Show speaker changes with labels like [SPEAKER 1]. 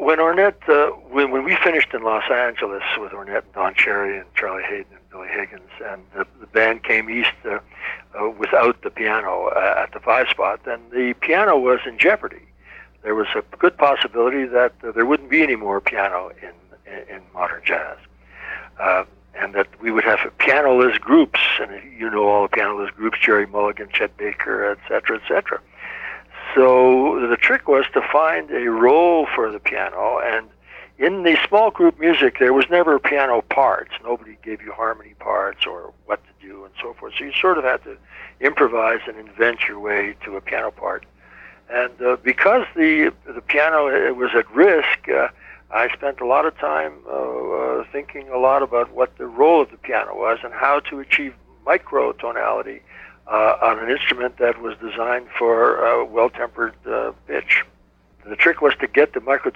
[SPEAKER 1] when when we finished in Los Angeles with Ornette and Don Cherry and Charlie Hayden and Billy Higgins, and the band came east without the piano at the 5 spot, then the piano was in jeopardy. There was a good possibility that there wouldn't be any more piano in modern jazz, and that we would have pianoless groups, and you know all the pianoless groups, Jerry Mulligan, Chet Baker, etc., etc. So the trick was to find a role for the piano, and in the small group music, there was never piano parts. Nobody gave you harmony parts or what to do and so forth. So you sort of had to improvise and invent your way to a piano part. And because the piano was at risk, I spent a lot of time thinking a lot about what the role of the piano was and how to achieve microtonality on an instrument that was designed for well-tempered pitch. The trick was to get the microtonality